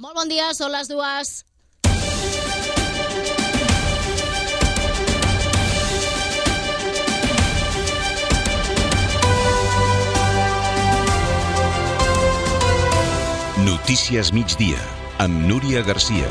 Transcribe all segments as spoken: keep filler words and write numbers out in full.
Molt bon dia, són les dues. Notícies migdia, amb Núria Garcia.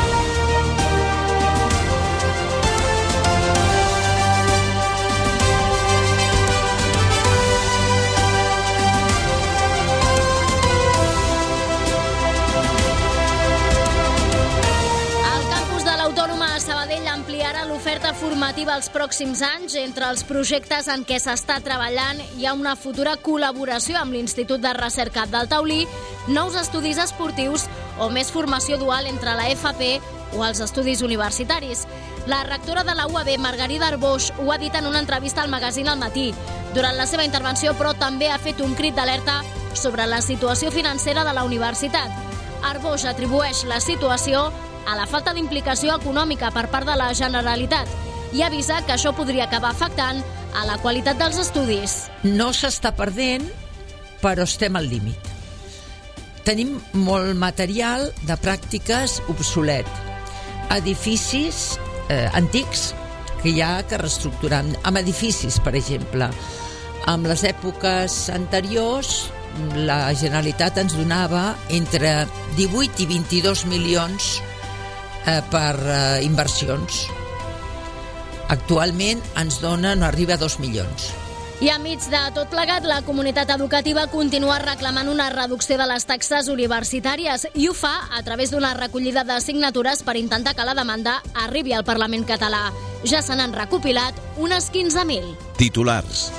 L'oferta formativa els pròxims anys. Entre els projectes en què s'està treballant hi ha una futura col·laboració amb l'Institut de Recerca del Taulí, nous estudis esportius o més formació dual entre la F P o els estudis universitaris. La rectora de la U A B, Margarida Arboix, ho ha dit en una entrevista al magazín El Matí. Durant la seva intervenció, però, també ha fet un crit d'alerta sobre la situació financera de la universitat. Arboix atribueix la situació a la falta d'implicació econòmica per part de la Generalitat i avisa que això podria acabar afectant a la qualitat dels estudis. No s'està perdent, però estem al límit. Tenim molt material de pràctiques obsolet. Edificis eh, antics que hi ha que reestructurar. Amb edificis, per exemple. En les èpoques anteriors, la Generalitat ens donava entre divuit i vint-i-dos milions per eh, inversions. Actualment ens dona, no arriba a dos milions. I enmig de tot plegat, la comunitat educativa continua reclamant una reducció de les taxes universitàries i ho fa a través d'una recollida de signatures per intentar que la demanda arribi al Parlament català. Ja se n'han recopilat unes quinze mil. Titulars.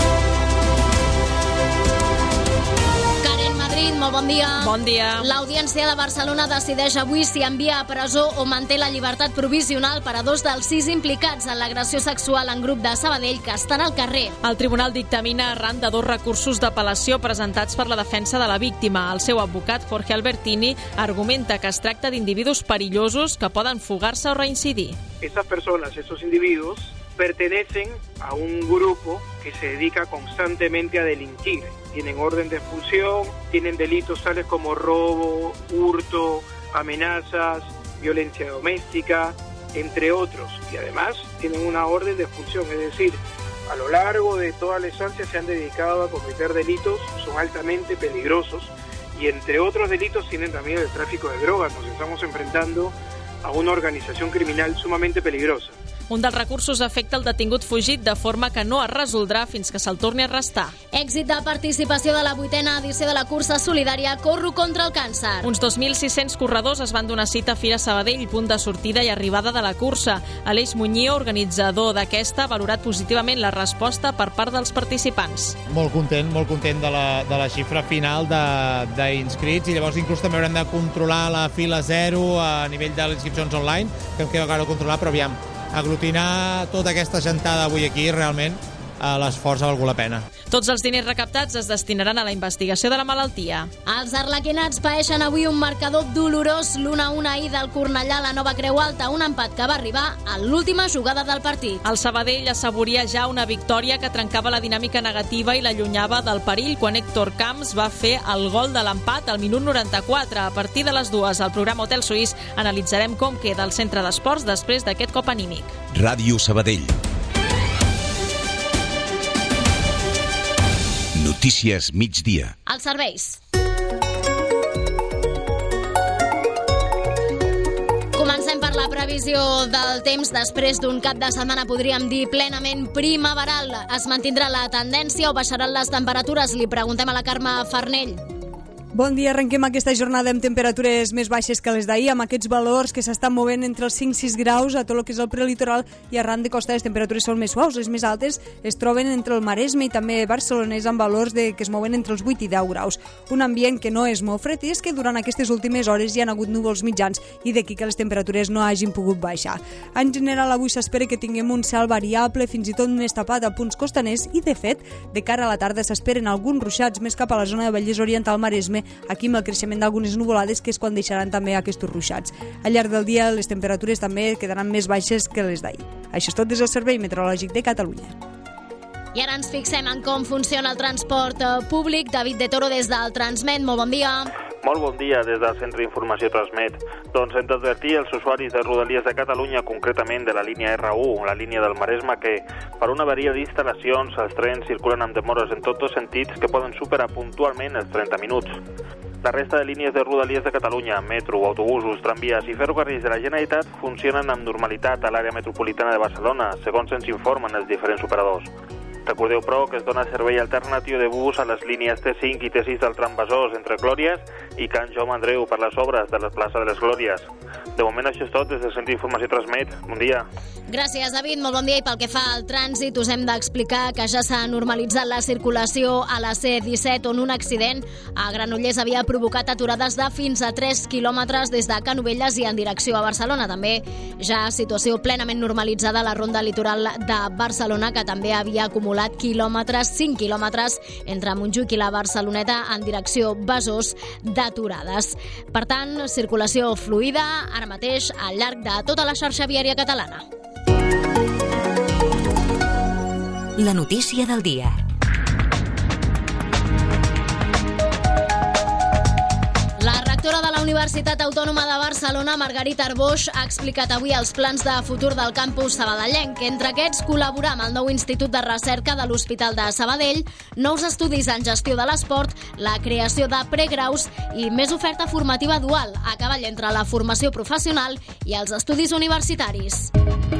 Molt bon dia. Bon dia. L'Audiència de Barcelona decideix avui si envia a presó o manté la llibertat provisional per a dos dels sis implicats en l'agressió sexual en grup de Sabadell que estan al carrer. El tribunal dictamina arran de dos recursos d'apel·lació presentats per la defensa de la víctima. El seu advocat, Jorge Albertini, argumenta que es tracta d'individus perillosos que poden fugar-se o reincidir. Esas personas, esos individuos, pertenecen a un grupo que se dedica constantemente a delinquir. Tienen orden de expulsión, tienen delitos tales como robo, hurto, amenazas, violencia doméstica, entre otros. Y además tienen una orden de expulsión, es decir, a lo largo de toda la estancia se han dedicado a cometer delitos, son altamente peligrosos y entre otros delitos tienen también el tráfico de drogas. Nos estamos enfrentando a una organización criminal sumamente peligrosa. Un dels recursos afecta el detingut fugit, de forma que no es resoldrà fins que se'l torni a arrestar. Èxit de participació de la vuitena edició de la cursa solidària Corro contra el càncer. Uns dos mil sis-cents corredors es van donar cita a Fira Sabadell, punt de sortida i arribada de la cursa. Aleix Muñío, organitzador d'aquesta, ha valorat positivament la resposta per part dels participants. Molt content, molt content de la, de la xifra final d'inscrits i llavors inclús també haurem de controlar la fila zero a nivell de les inscripcions online, que em queda encara controlar, però aviam, aglutinar tota aquesta gentada avui aquí realment l'esforç ha valgut la pena. Tots els diners recaptats es destinaran a la investigació de la malaltia. Els arlequinats paeixen avui un marcador dolorós, l'u a u ahir del Cornellà a la Nova Creu Alta, un empat que va arribar a l'última jugada del partit. El Sabadell assaboria ja una victòria que trencava la dinàmica negativa i l'allunyava del perill quan Héctor Camps va fer el gol de l'empat al minut noranta-quatre. A partir de les dues, al programa Hotel Suís, analitzarem com queda el centre d'esports després d'aquest cop anímic. Ràdio Sabadell. Notícies migdia. Els serveis. Comencem per la previsió del temps. Després d'un cap de setmana, podríem dir, plenament primaveral. Es mantindrà la tendència o baixaran les temperatures? Li preguntem a la Carme Farnell. Bon dia, arrenquem aquesta jornada amb temperatures més baixes que les d'ahir, amb aquests valors que s'estan movent entre els cinc a sis graus a tot el que és el prelitoral, i arran de costa les temperatures són més suaus. Les més altes es troben entre el Maresme i també Barcelonès, amb valors de, que es mouen entre els vuit i deu graus. Un ambient que no és molt fred, i és que durant aquestes últimes hores hi ha hagut núvols mitjans i d'aquí que les temperatures no hagin pogut baixar. En general, avui s'espera que tinguem un cel variable, fins i tot més tapat a punts costaners, i de fet, de cara a la tarda s'esperen alguns ruixats més cap a la zona de Vallès Oriental Maresme, aquí amb el creixement d'algunes nuvolades, que és quan deixaran també aquests ruixats. Al llarg del dia les temperatures també quedaran més baixes que les d'ahir. Això és tot des del Servei Meteorològic de Catalunya. I ara ens fixem en com funciona el transport públic. David de Toro, des del Transmet, molt bon dia. Molt bon dia des del Centre d'Informació Transmet. Doncs hem d'advertir els usuaris de Rodalies de Catalunya, concretament de la línia erre u, la línia del Maresme, que per una avaria d'instal·lacions els trens circulen amb demores en tots dos sentits que poden superar puntualment els trenta minuts. La resta de línies de Rodalies de Catalunya, metro, autobusos, tramvies i ferrocarrils de la Generalitat funcionen amb normalitat a l'àrea metropolitana de Barcelona, segons ens informen els diferents operadors. Recordeu, però, que es dona servei alternatiu de bus a les línies T cinc i T sis del tram Besòs entre Glòries i Can Jaume Andreu per les obres de la plaça de les Glòries. De moment això és tot des del Centre d'Informació Transmet. Bon dia. Gràcies, David. Molt bon dia. I pel que fa al trànsit, us hem d'explicar que ja s'ha normalitzat la circulació a la C disset, on un accident a Granollers havia provocat aturades de fins a tres quilòmetres des de Canovelles i en direcció a Barcelona. També ja situació plenament normalitzada a la ronda litoral de Barcelona, que també havia acumulat quilòmetres, cinc quilòmetres, entre Montjuïc i la Barceloneta en direcció Besòs d'aturades. Per tant, circulació fluida ara mateix al llarg de tota la xarxa viària catalana. La notícia del dia. La rectora de la Universitat Autònoma de Barcelona, Margarita Arboix, ha explicat avui els plans de futur del campus sabadellenc. Entre aquests, col·laborar amb el nou Institut de Recerca de l'Hospital de Sabadell, nous estudis en gestió de l'esport, la creació de pregraus i més oferta formativa dual, a cavall entre la formació professional i els estudis universitaris.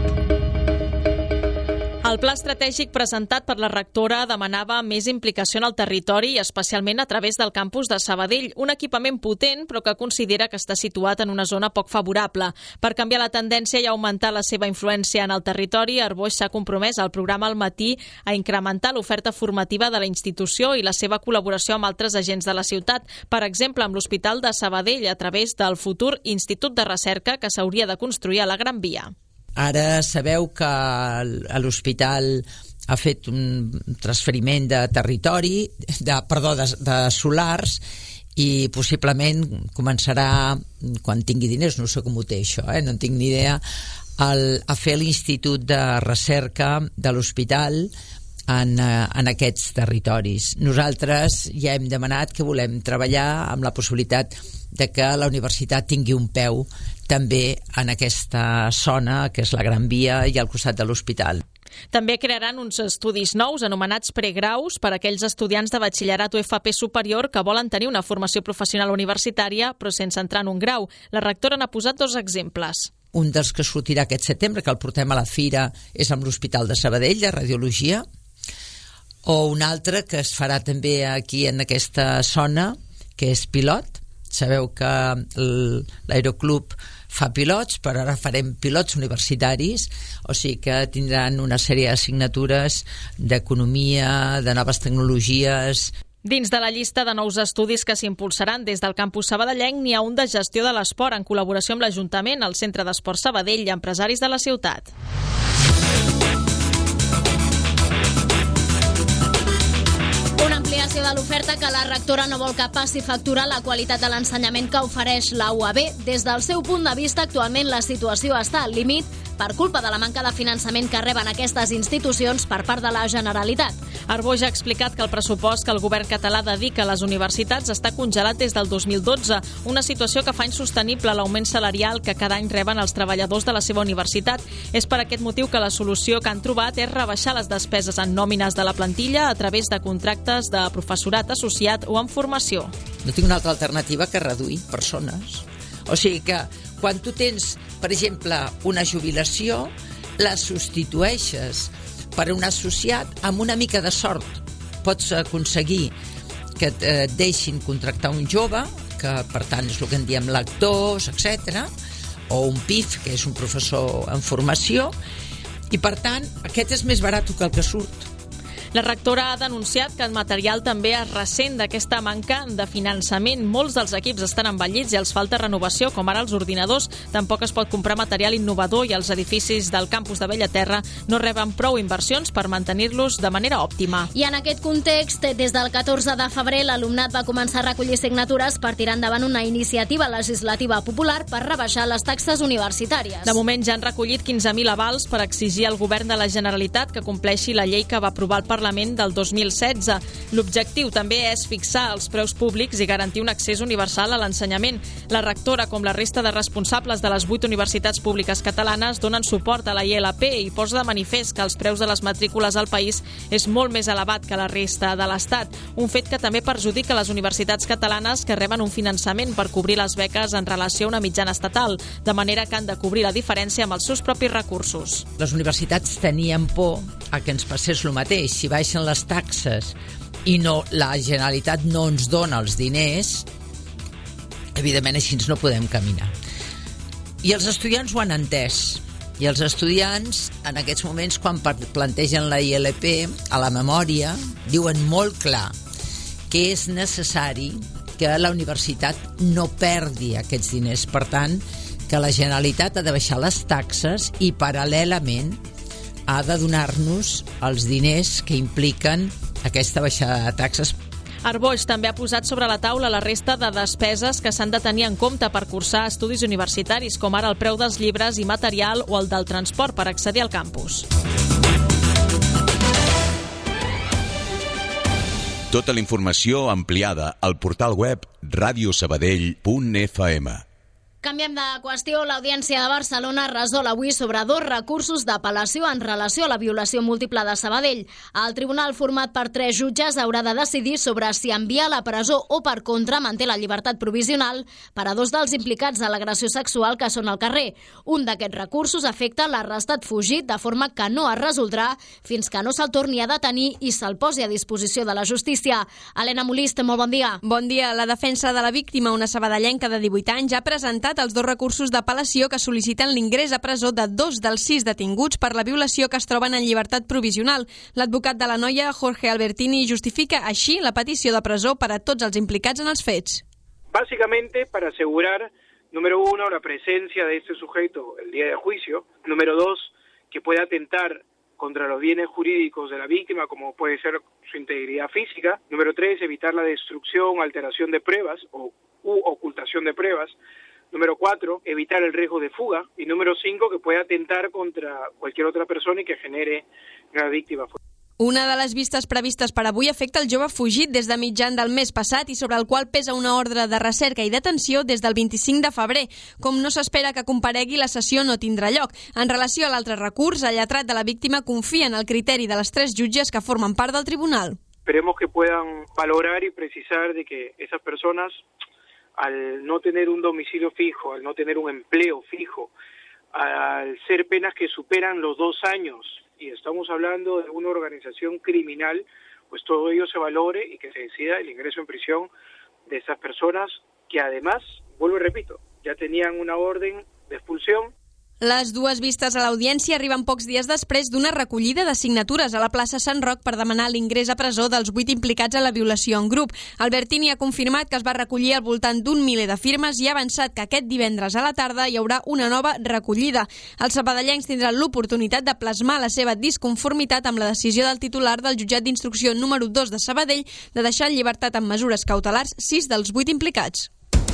El pla estratègic presentat per la rectora demanava més implicació en el territori, especialment a través del campus de Sabadell, un equipament potent però que considera que està situat en una zona poc favorable. Per canviar la tendència i augmentar la seva influència en el territori, Arboix s'ha compromès al programa Al Matí a incrementar l'oferta formativa de la institució i la seva col·laboració amb altres agents de la ciutat, per exemple amb l'Hospital de Sabadell a través del futur Institut de Recerca que s'hauria de construir a la Gran Via. Ara sabeu que l'hospital ha fet un transferiment de territori, de, perdó, de, de solars, i possiblement començarà, quan tingui diners, no sé com ho té això, eh? No en tinc ni idea, el, a fer l'Institut de Recerca de l'hospital en, en aquests territoris. Nosaltres ja hem demanat que volem treballar amb la possibilitat de que la universitat tingui un peu també en aquesta zona, que és la Gran Via i al costat de l'hospital. També crearan uns estudis nous anomenats pregraus per a aquells estudiants de batxillerat o F P superior que volen tenir una formació professional universitària però sense entrar en un grau. La rectora n'ha posat dos exemples. Un dels que sortirà aquest setembre, que el portem a la fira, és amb l'Hospital de Sabadell, de Radiologia, o un altre que es farà també aquí en aquesta zona, que és pilot. Sabeu que l'Aeroclub fa pilots, però ara farem pilots universitaris, o sigui que tindran una sèrie d'assignatures d'economia, de noves tecnologies. Dins de la llista de nous estudis que s'impulsaran des del campus sabadellenc n'hi ha un de gestió de l'esport en col·laboració amb l'Ajuntament, el Centre d'Esport Sabadell i empresaris de la ciutat. De l'oferta que la rectora no vol que passi factura la qualitat de l'ensenyament que ofereix la U A B. Des del seu punt de vista, actualment la situació està al límit per culpa de la manca de finançament que reben aquestes institucions per part de la Generalitat. Arboix ha explicat que el pressupost que el govern català dedica a les universitats està congelat des del dos mil dotze, una situació que fa insostenible l'augment salarial que cada any reben els treballadors de la seva universitat. És per aquest motiu que la solució que han trobat és rebaixar les despeses en nòmines de la plantilla a través de contractes de professorat associat o en formació. No tinc una altra alternativa que reduir persones. O sigui que quan tu tens, per exemple, una jubilació, la substitueixes per un associat amb una mica de sort. Pots aconseguir que et deixin contractar un jove, que per tant és el que en diem lectors, etcètera, o un P I F, que és un professor en formació, i per tant aquest és més barat que el que surt. La rectora ha denunciat que el material també es ressent d'aquesta manca de finançament. Molts dels equips estan envellits i els falta renovació, com ara els ordinadors. Tampoc es pot comprar material innovador i els edificis del campus de Bellaterra no reben prou inversions per mantenir-los de manera òptima. I en aquest context, des del catorze de febrer, l'alumnat va començar a recollir signatures per tirar endavant una iniciativa legislativa popular per rebaixar les taxes universitàries. De moment ja han recollit quinze mil avals per exigir al govern de la Generalitat que compleixi la llei que va aprovar el Parlament Parlament del dos mil setze. L'objectiu també és fixar els preus públics i garantir un accés universal a l'ensenyament. La rectora, com la resta de responsables de les vuit universitats públiques catalanes, donen suport a la I L P i posa de manifest que els preus de les matrícules al país és molt més elevat que la resta de l'Estat, un fet que també perjudica les universitats catalanes que reben un finançament per cobrir les beques en relació a una mitjana estatal, de manera que han de cobrir la diferència amb els seus propis recursos. Les universitats tenien por a que ens passés el mateix. Si baixen les taxes i no, la Generalitat no ens dona els diners, evidentment així no podem caminar. I els estudiants ho han entès. I els estudiants, en aquests moments, quan plantegen la I L P a la memòria, diuen molt clar que és necessari que la universitat no perdi aquests diners. Per tant, que la Generalitat ha de baixar les taxes i, paral·lelament, ha de donar-nos els diners que impliquen aquesta baixada de taxes. Arboix també ha posat sobre la taula la resta de despeses que s'han de tenir en compte per cursar estudis universitaris, com ara el preu dels llibres i material o el del transport per accedir al campus. Tota la informació ampliada al portal web radio sabadell punt f m. Canviem de qüestió. L'Audiència de Barcelona resol avui sobre dos recursos d'apel·lació en relació a la violació múltiple de Sabadell. El tribunal, format per tres jutges, haurà de decidir sobre si enviar a la presó o, per contra, manté la llibertat provisional per a dos dels implicats de l'agressió sexual que són al carrer. Un d'aquests recursos afecta l'arrestat fugit, de forma que no es resoldrà fins que no se'l torni a detenir i se'l posi a disposició de la justícia. Helena Molist, molt bon dia. Bon dia. La defensa de la víctima, una sabadellenca de divuit anys, ha presentat els dos recursos d'apel·lació que sol·liciten l'ingrés a presó de dos dels sis detinguts per la violació que es troben en llibertat provisional. L'advocat de la noia, Jorge Albertini, justifica així la petició de presó per a tots els implicats en els fets. Básicamente para asegurar, número uno, la presencia de este sujeto el día de juicio. Número dos, que pueda atentar contra los bienes jurídicos de la víctima, como puede ser su integridad física. Número tres, evitar la destrucción o alteración de pruebas o u ocultación de pruebas. Número cuatro, evitar el riesgo de fuga. Y número cinco, que pueda atentar contra cualquier otra persona y que genere una víctima. Una de les vistes previstes per avui afecta el jove fugit des de mitjan del mes passat i sobre el qual pesa una ordre de recerca i detenció des del vint-i-cinc de febrer. Com no s'espera que comparegui, la sessió no tindrà lloc. En relació a l'altre recurs, el lletrat de la víctima confia en el criteri de les tres jutges que formen part del tribunal. Esperemos que puedan valorar y precisar de que esas personas, al no tener un domicilio fijo, al no tener un empleo fijo, al ser penas que superan los dos años, y estamos hablando de una organización criminal, pues todo ello se valore y que se decida el ingreso en prisión de esas personas que además, vuelvo y repito, ya tenían una orden de expulsión. Les dues vistes a l'audiència arriben pocs dies després d'una recollida de signatures a la plaça Sant Roc per demanar l'ingrés a presó dels vuit implicats a la violació en grup. Albertini ha confirmat que es va recollir al voltant d'un miler de firmes i ha avançat que aquest divendres a la tarda hi haurà una nova recollida. Els sabadellencs tindran l'oportunitat de plasmar la seva disconformitat amb la decisió del titular del jutjat d'instrucció número dos de Sabadell de deixar en llibertat amb mesures cautelars sis dels vuit implicats.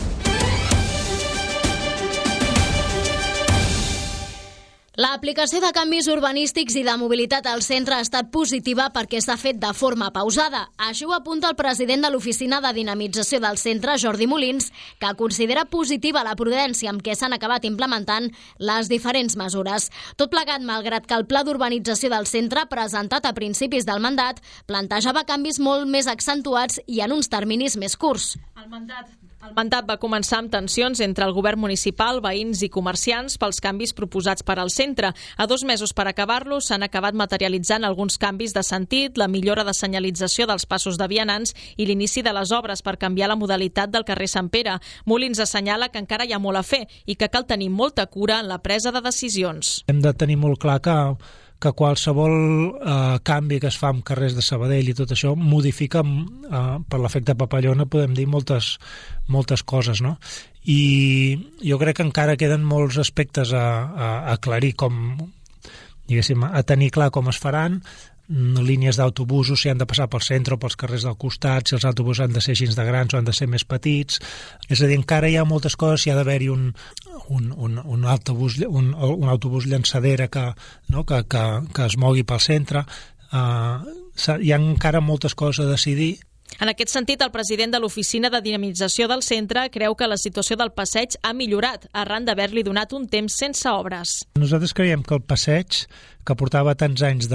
L'aplicació de canvis urbanístics i de mobilitat al centre ha estat positiva perquè s'ha fet de forma pausada. Això ho apunta el president de l'Oficina de Dinamització del Centre, Jordi Molins, que considera positiva la prudència amb què s'han acabat implementant les diferents mesures. Tot plegat, malgrat que el pla d'urbanització del centre, presentat a principis del mandat, plantejava canvis molt més accentuats i en uns terminis més curts. El mandat El mandat va començar amb tensions entre el govern municipal, veïns i comerciants pels canvis proposats per al centre. A dos mesos per acabar-lo s'han acabat materialitzant alguns canvis de sentit, la millora de senyalització dels passos de vianants i l'inici de les obres per canviar la modalitat del carrer Sant Pere. Molins assenyala que encara hi ha molt a fer i que cal tenir molta cura en la presa de decisions. Hem de tenir molt clar que que qualsevol eh, canvi que es fa en carrers de Sabadell i tot això modifica, eh, per l'efecte papallona, podem dir moltes, moltes coses, no? I jo crec que encara queden molts aspectes a, a, a aclarir, com, diguéssim, a tenir clar com es faran, línies d'autobusos, si han de passar pel centre o pels carrers del costat, si els autobusos han de ser així de grans o han de ser més petits. És a dir, encara hi ha moltes coses, si ha d'haver-hi un, un, un, un, autobús, un, un autobús llançadera que, no, que, que, que es mogui pel centre. Uh, hi ha encara moltes coses a decidir. En aquest sentit, el president de l'Oficina de Dinamització del centre creu que la situació del passeig ha millorat arran d'haver-li donat un temps sense obres. Nosaltres creiem que el passeig, que portava tants anys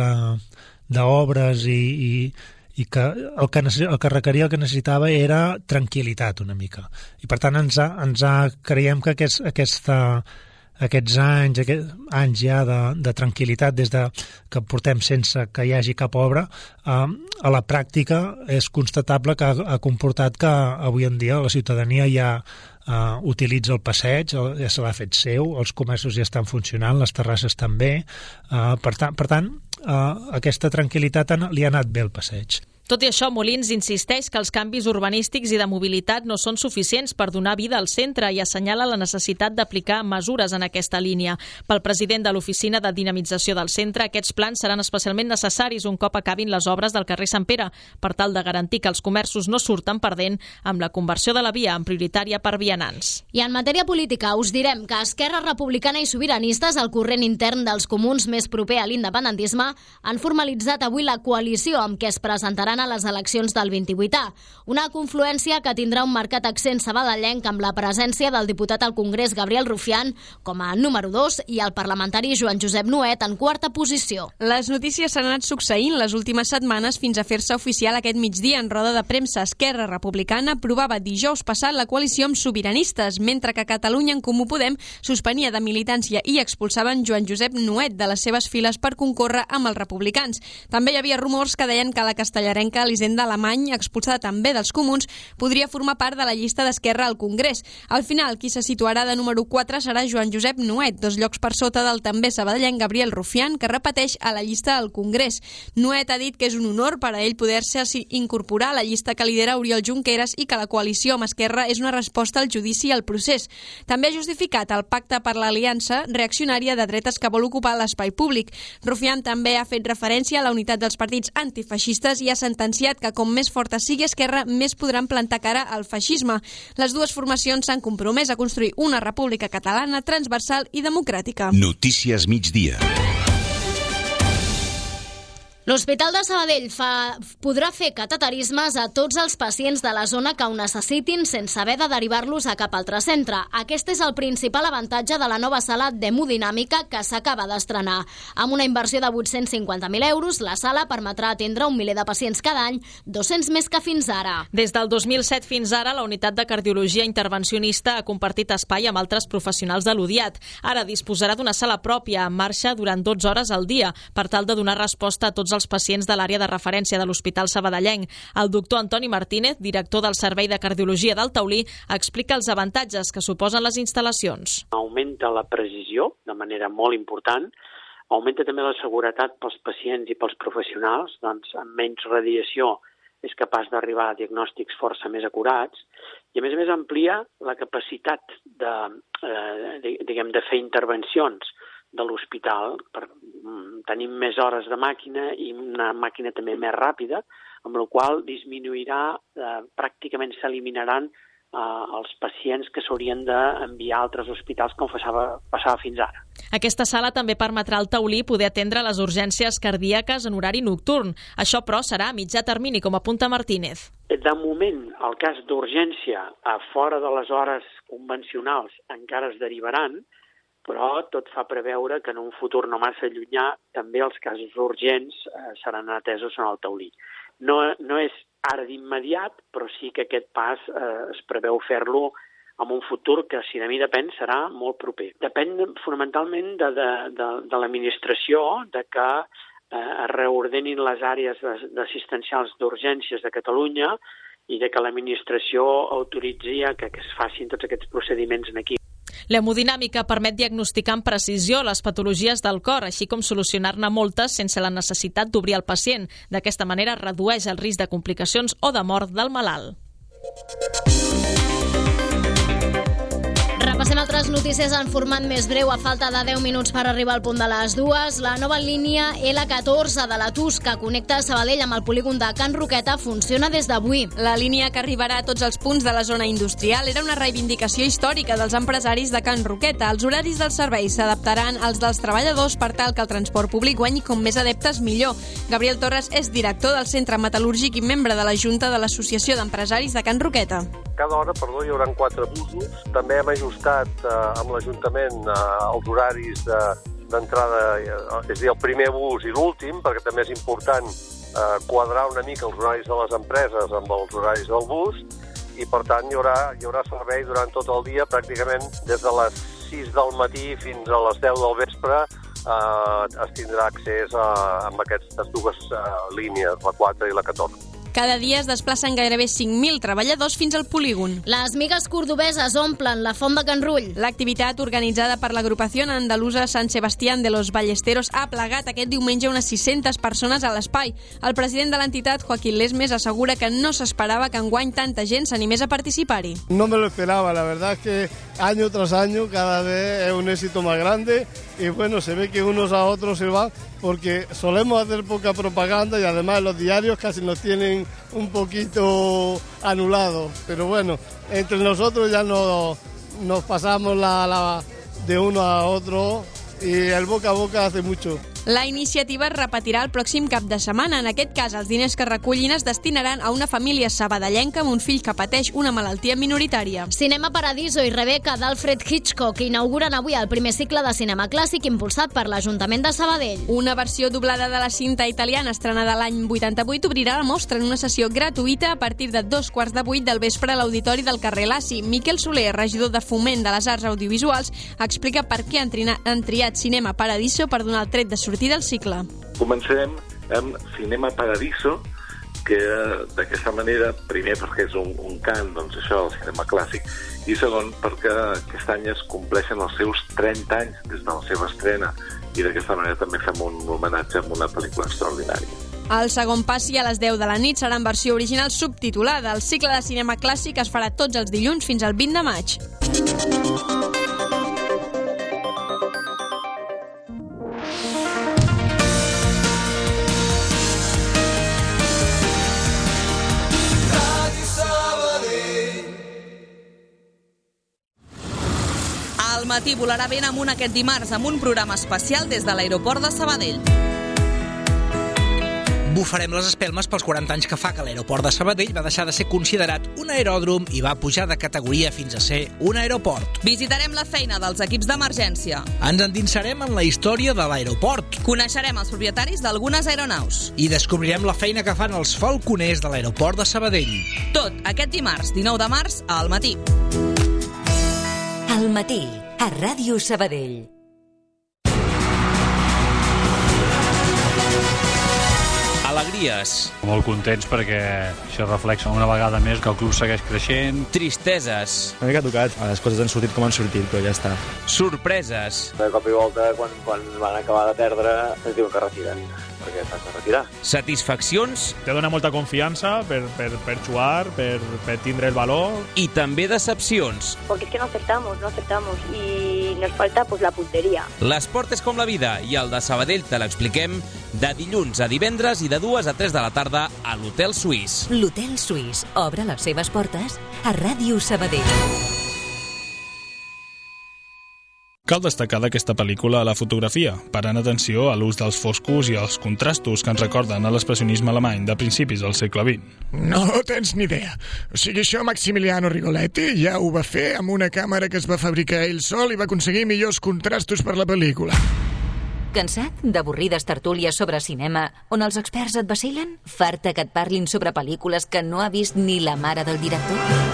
d'obres i, i, i que el que, el que requeria, el que necessitava era tranquil·litat una mica. I per tant ens ha, ens ha, creiem que aquest, aquesta... aquests anys, aquests anys ja de, de tranquil·litat des de que portem sense que hi hagi cap obra, eh, a la pràctica és constatable que ha, ha comportat que avui en dia la ciutadania ja eh, utilitza el passeig, ja se l'ha fet seu, els comerços ja estan funcionant, les terrasses també, eh, per, ta, per tant, eh, aquesta tranquil·litat li ha anat bé el passeig. Tot i això, Molins insisteix que els canvis urbanístics i de mobilitat no són suficients per donar vida al centre i assenyala la necessitat d'aplicar mesures en aquesta línia. Pel president de l'Oficina de Dinamització del centre, aquests plans seran especialment necessaris un cop acabin les obres del carrer Sant Pere, per tal de garantir que els comerços no surten perdent amb la conversió de la via en prioritària per vianants. I en matèria política us direm que Esquerra Republicana i Sobiranistes, el corrent intern dels comuns més proper a l'independentisme, han formalitzat avui la coalició amb què es presentaran a les eleccions del vint-i-vuit A. Una confluència que tindrà un marcat accent sabadellenc amb la presència del diputat al Congrés Gabriel Rufián com a número dos i el parlamentari Joan Josep Nuet en quarta posició. Les notícies s'han anat succeint les últimes setmanes fins a fer-se oficial aquest migdia en roda de premsa. Esquerra Republicana aprovava dijous passat la coalició amb sobiranistes, mentre que Catalunya en Comú Podem suspenia de militància i expulsaven Joan Josep Nuet de les seves files per concórrer amb els republicans. També hi havia rumors que deien que la castellarenca Elisenda Alemany, expulsada també dels comuns, podria formar part de la llista d'Esquerra al Congrés. Al final, qui se situarà de número quatre serà Joan Josep Nuet, dos llocs per sota del també sabadellenc Gabriel Rufián, que repeteix a la llista al Congrés. Nuet ha dit que és un honor per a ell poder-se incorporar a la llista que lidera Oriol Junqueras i que la coalició amb Esquerra és una resposta al judici i al procés. També ha justificat el pacte per l'aliança reaccionària de dretes que vol ocupar l'espai públic. Rufián també ha fet referència a la unitat dels partits antifeixistes i ha sentenciat que com més forta sigui Esquerra, més podran plantar cara al feixisme. Les dues formacions s'han compromès a construir una república catalana transversal i democràtica. Notícies migdia. L'Hospital de Sabadell fa, podrà fer cateterismes a tots els pacients de la zona que ho necessitin sense haver de derivar-los a cap altre centre. Aquest és el principal avantatge de la nova sala d'hemodinàmica que s'acaba d'estrenar. Amb una inversió de vuit-cents cinquanta mil euros, la sala permetrà atendre un miler de pacients cada any, dos-cents més que fins ara. Des del dos mil set fins ara, la unitat de cardiologia intervencionista ha compartit espai amb altres professionals de l'U D I A T. Ara disposarà d'una sala pròpia en marxa durant dotze hores al dia, per tal de donar resposta a tots els pacients de l'àrea de referència de l'Hospital Sabadellenc. El doctor Antoni Martínez, director del Servei de Cardiologia del Taulí, explica els avantatges que suposen les instal·lacions. Augmenta la precisió de manera molt important, augmenta també la seguretat pels pacients i pels professionals, doncs amb menys radiació és capaç d'arribar a diagnòstics força més acurats i a més a més amplia la capacitat de, eh, diguem, de fer intervencions de l'hospital, per tenir més hores de màquina i una màquina també més ràpida, amb la qual disminuirà, eh, pràcticament s'eliminaran eh, els pacients que s'haurien d'enviar a altres hospitals com passava, passava fins ara. Aquesta sala també permetrà al Taulí poder atendre les urgències cardíaques en horari nocturn. Això, però, serà a mitjà termini, com apunta Martínez. De moment, el cas d'urgència a fora de les hores convencionals encara es derivaran, però tot fa preveure que en un futur no massa llunyà també els casos urgents eh, seran atesos en el Taulí. No, no és ara d'immediat, però sí que aquest pas eh, es preveu fer-lo en un futur que, si de mi depèn, serà molt proper. Depèn fonamentalment de, de, de, de l'administració, de que eh, es reordenin les àrees assistencials d'urgències de Catalunya i de que l'administració autoritzi que, que es facin tots aquests procediments aquí. L'hemodinàmica permet diagnosticar amb precisió les patologies del cor, així com solucionar-ne moltes sense la necessitat d'obrir el pacient. D'aquesta manera redueix el risc de complicacions o de mort del malalt. Repassem altres Les notícies en format més breu, a falta de deu minuts per arribar al punt de les dues. La nova línia L catorze de la T U S que connecta Sabadell amb el polígon de Can Roqueta funciona des d'avui. La línia que arribarà a tots els punts de la zona industrial era una reivindicació històrica dels empresaris de Can Roqueta. Els horaris dels serveis s'adaptaran als dels treballadors per tal que el transport públic guanyi com més adeptes millor. Gabriel Torres és director del Centre Metal·lúrgic i membre de la Junta de l'Associació d'Empresaris de Can Roqueta. Cada hora, perdó, hi haurà quatre busos. També hem ajustat eh, amb l'Ajuntament eh, els horaris d'entrada, de, és a dir, el primer bus i l'últim, perquè també és important eh, quadrar una mica els horaris de les empreses amb els horaris del bus, i per tant hi haurà, hi haurà servei durant tot el dia, pràcticament des de les sis del matí fins a les deu del vespre. Eh, es tindrà accés a, amb aquestes dues eh, línies, la quatre i la catorze. Cada dia es desplacen gairebé cinc mil treballadors fins al polígon. Les migues cordobeses omplen la Font de Can Rull. L'activitat organitzada per l'agrupació andalusa San Sebastián de los Ballesteros ha plegat aquest diumenge unes sis-centes persones a l'espai. El president de l'entitat, Joaquín Lesmes, assegura que no s'esperava que enguany tanta gent s'animés a participar-hi. No me lo esperaba, la verdad es que año tras año cada vez es un éxito más grande y bueno, se ve que unos a otros se van porque solemos hacer poca propaganda y además los diarios casi nos tienen un poquito anulados, pero bueno, entre nosotros ya no, nos pasamos la, la, de uno a otro y el boca a boca hace mucho. La iniciativa es repetirà el pròxim cap de setmana. En aquest cas, els diners que recullin es destinaran a una família sabadellenca amb un fill que pateix una malaltia minoritària. Cinema Paradiso i Rebecca d'Alfred Hitchcock inauguren avui el primer cicle de cinema clàssic impulsat per l'Ajuntament de Sabadell. Una versió doblada de la cinta italiana estrenada l'any vuitanta-vuit obrirà la mostra en una sessió gratuïta a partir de dos quarts de vuit del vespre a l'Auditori del carrer Laci. Miquel Soler, regidor de Foment de les Arts Audiovisuals, explica per què han, trina, han triat Cinema Paradiso per donar el tret de sortir del cicle. Comencem amb Cinema Paradiso, que d'aquesta manera, primer perquè és un, un cant, doncs això, el cinema clàssic, i segon perquè aquest any es compleixen els seus trenta anys des de la seva estrena, i d'aquesta manera també fem un homenatge amb una pel·lícula extraordinària. El segon passi a les deu de la nit serà en versió original subtitulada. El cicle de cinema clàssic es farà tots els dilluns fins al vint de maig. Al matí volarà ben amunt aquest dimarts amb un programa especial des de l'aeroport de Sabadell. Bufarem les espelmes pels quaranta anys que fa que l'aeroport de Sabadell va deixar de ser considerat un aeròdrom i va pujar de categoria fins a ser un aeroport. Visitarem la feina dels equips d'emergència. Ens endinsarem en la història de l'aeroport. Coneixerem els propietaris d'algunes aeronaus. I descobrirem la feina que fan els falconers de l'aeroport de Sabadell. Tot aquest dimarts, dinou de març, al matí. Al matí, a Ràdio Sabadell. Alegries. Molt contents perquè això reflexa una vegada més que el club segueix creixent. Tristeses. Una mica tocat. Les coses han sortit com han sortit, però ja està. Sorpreses. De cop i volta, quan, quan van acabar de perdre, ens diuen que retiren, perquè t'has de retirar. Satisfaccions. Te dona molta confiança per, per, per jugar, per, per tindre el valor. I també decepcions. Porque es que no acertamos, no acertamos y nos falta pues la puntería. L'esport és com la vida i el de Sabadell te l'expliquem de dilluns a divendres i de dues a tres de la tarda a l'Hotel Suís. L'Hotel Suís obre les seves portes a Ràdio Sabadell. Cal destacar d'aquesta pel·lícula la fotografia, parant atenció a l'ús dels foscos i els contrastos que ens recorden a l'expressionisme alemany de principis del segle vint. No tens ni idea. O sigui, això Maximiliano Rigoletti ja ho va fer amb una càmera que es va fabricar ell sol i va aconseguir millors contrastos per la pel·lícula. Cansat d'avorrides tertúlies sobre cinema on els experts et vacilen? Farta que et parlin sobre pel·lícules que no ha vist ni la mare del director?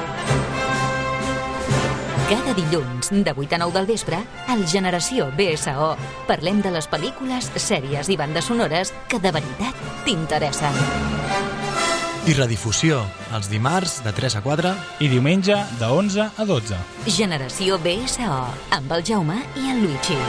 Cada dilluns, de vuit a nou del vespre, al Generació B S O, parlem de les pel·lícules, sèries i bandes sonores que de veritat t'interessen. I redifusió, els dimarts de tres a quatre i diumenge de onze a dotze. Generació B S O, amb el Jaume i el Luigi.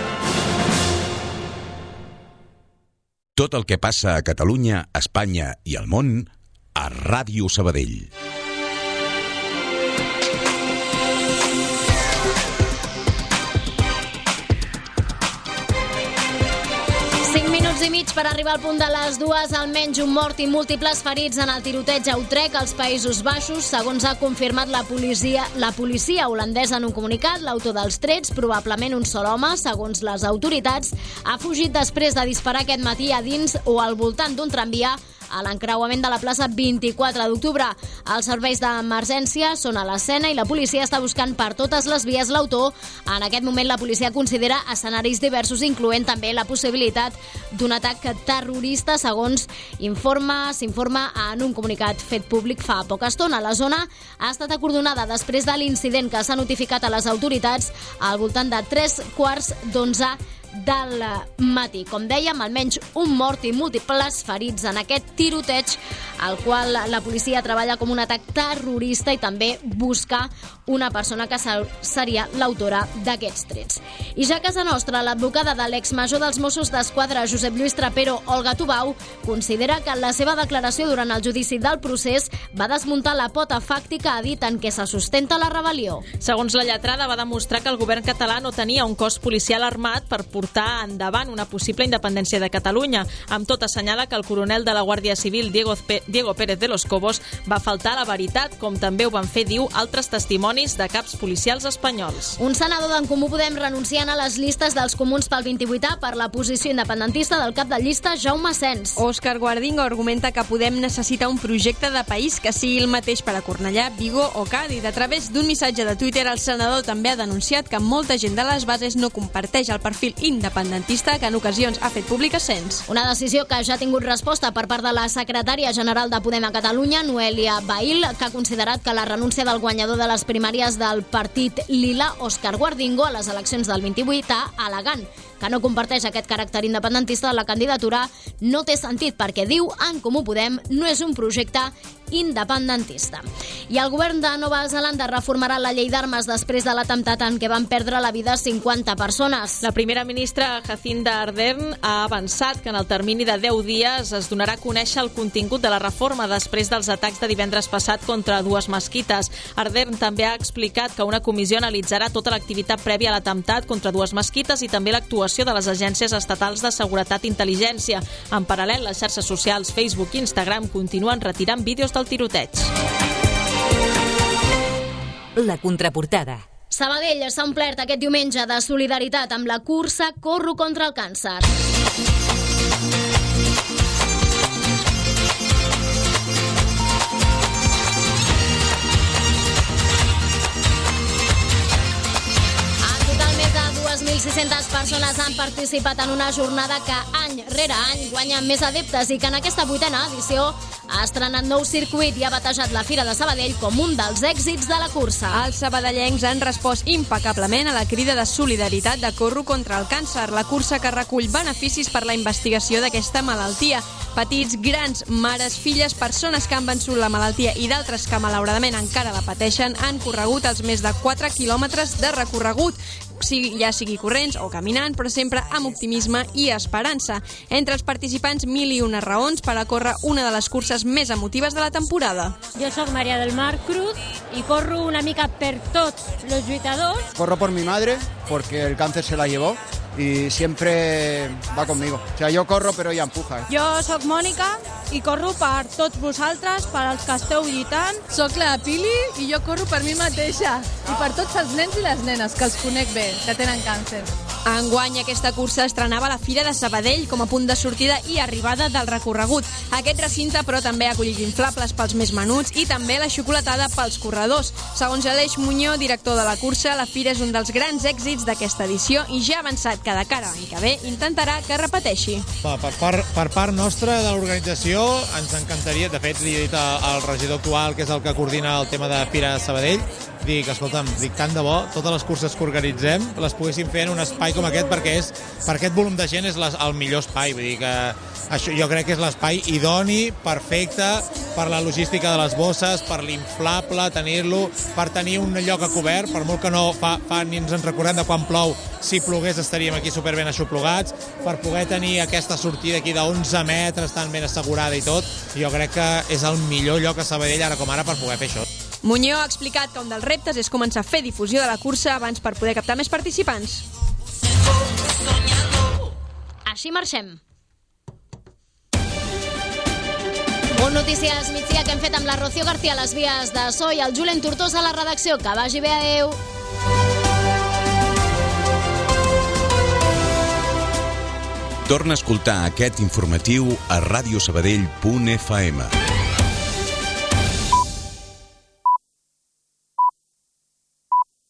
Tot el que passa a Catalunya, Espanya i al món a Ràdio Sabadell. minuts i mig per arribar al punt de les dues, almenys un mort i múltiples ferits en el tiroteig a Utrecht, als Països Baixos. Segons ha confirmat la policia, la policia holandesa en un comunicat, l'autor dels trets, probablement un sol home, segons les autoritats, ha fugit després de disparar aquest matí a dins o al voltant d'un tramvia a l'encreuament de la plaça vint-i-quatre d'octubre. Els serveis d'emergència són a l'escena i la policia està buscant per totes les vies l'autor. En aquest moment la policia considera escenaris diversos, incloent també la possibilitat d'un atac terrorista, segons informa, s'informa en un comunicat fet públic fa poca estona. La zona ha estat acordonada després de l'incident que s'ha notificat a les autoritats al voltant de tres quarts d'onze del matí. Com dèiem, almenys un mort i múltiples ferits en aquest tiroteig, al qual la policia treballa com un atac terrorista i també busca una persona que seria l'autora d'aquests trets. I ja a casa nostra, l'advocada de l'exmajor dels Mossos d'Esquadra, Josep Lluís Trapero, Olga Tubau, considera que en la seva declaració durant el judici del procés va desmuntar la pota fàctica, ha dit, en què se sustenta la rebel·lió. Segons la lletrada, va demostrar que el govern català no tenia un cos policial armat per portar endavant una possible independència de Catalunya. Amb tot, assenyala que el coronel de la Guàrdia Civil, Diego, Diego Pérez de los Cobos, va faltar a la veritat, com també ho van fer, diu, altres testimonis de caps policials espanyols. Un senador d'en Comú Podem renunciant a les llistes dels comuns pel vint-i-vuitè per la posició independentista del cap de llista, Jaume Sens. Òscar Guardingo argumenta que Podem necessita un projecte de país que sigui el mateix per a Cornellà, Vigo o Cádiz. A través d'un missatge de Twitter, el senador també ha denunciat que molta gent de les bases no comparteix el perfil independentista que en ocasions ha fet públic a Sens. Una decisió que ja ha tingut resposta per part de la secretària general de Podem a Catalunya, Noelia Bahil, que ha considerat que la renúncia del guanyador de les primàries del partit Lila, Òscar Guardingo, a les eleccions del vint-i-vuit, al·legant que no comparteix aquest caràcter independentista de la candidatura, no té sentit perquè, diu, en Comú Podem no és un projecte independentista. I el govern de Nova Zelanda reformarà la llei d'armes després de l'atemptat en què van perdre la vida cinquanta persones. La primera ministra Jacinda Ardern ha avançat que en el termini de deu dies es donarà a conèixer el contingut de la reforma després dels atacs de divendres passat contra dues mesquites. Ardern també ha explicat que una comissió analitzarà tota l'activitat prèvia a l'atemptat contra dues mesquites i també l'actuació de les agències estatals de seguretat i intel·ligència. En paral·lel, les xarxes socials Facebook i Instagram continuen retirant vídeos del tiroteig. La contraportada. Sabadell s'ha omplert aquest diumenge de solidaritat amb la cursa Corro contra el càncer. dos mil sis-centes persones han participat en una jornada que any rere any guanya més adeptes i que en aquesta vuitena edició ha estrenat nou circuit i ha batejat la Fira de Sabadell com un dels èxits de la cursa. Els sabadellencs han respost impecablement a la crida de solidaritat de Corro contra el càncer, la cursa que recull beneficis per la investigació d'aquesta malaltia. Petits, grans, mares, filles, persones que han vençut la malaltia i d'altres que malauradament encara la pateixen han corregut els més de quatre quilòmetres de recorregut, ja sigui corrents o caminant, però sempre amb optimisme i esperança. Entre els participants, mil i una raons per a córrer una de les curses més emotives de la temporada. Jo sóc María del Mar Cruz i corro una mica per tots los lluitadors. Corro por mi madre, porque el cáncer se la llevó y siempre va conmigo. O sea, yo corro, pero ella empuja. Eh? Jo sóc Mònica i corro per tots vosaltres, per als que esteu lluitant. Soc la Pili i jo corro per mi mateixa i per tots els nens i les nenes, que els conec bé, que tenen càncer. Enguany aquesta cursa estrenava la Fira de Sabadell com a punt de sortida i arribada del recorregut. Aquest recinte, però, també ha acollit inflables pels més menuts i també la xocolatada pels corredors. Segons Aleix Muñoz, director de la cursa, la Fira és un dels grans èxits d'aquesta edició i ja ha avançat que de cara a l'any que ve intentarà que repeteixi. Per part, per part nostra de l'organització ens encantaria, de fet li he dit al regidor actual, que és el que coordina el tema de Fira de Sabadell, dic, escolta'm, dic, tant de bo, totes les curses que organitzem les poguéssim fer en un espai com aquest, perquè és, per aquest volum de gent és les, el millor espai, vull dir que això jo crec que és l'espai idoni, perfecte, per la logística de les bosses, per l'inflable, tenir-lo, per tenir un lloc a cobert, per molt que no fa, fa ni ens en recordem de quan plou, si plogués estaríem aquí superben aixoplugats, per poder tenir aquesta sortida aquí d'onze metres tan ben assegurada i tot, jo crec que és el millor lloc a Sabadell ara com ara per poder fer això. Muñoz ha explicat que un dels reptes és començar a fer difusió de la cursa abans per poder captar més participants. Així marxem. Un Notícies migdia que hem fet amb la Rocío García a les vies de so i el Julen Tortosa a la redacció. Que vagi bé, adeu. Torna a escoltar aquest informatiu a radiosabadell punt f m.